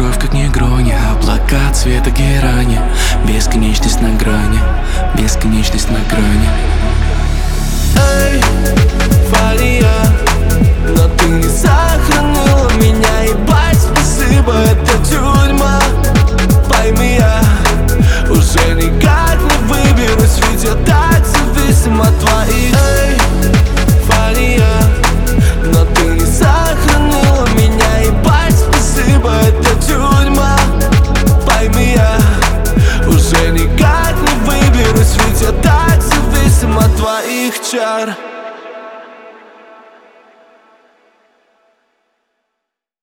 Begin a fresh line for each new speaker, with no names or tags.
кровь, как негрони, облака цвета герани. Бесконечность на грани, бесконечность на грани.
Эй, Фария, но ты не сохранила меня, ебать, спасибо.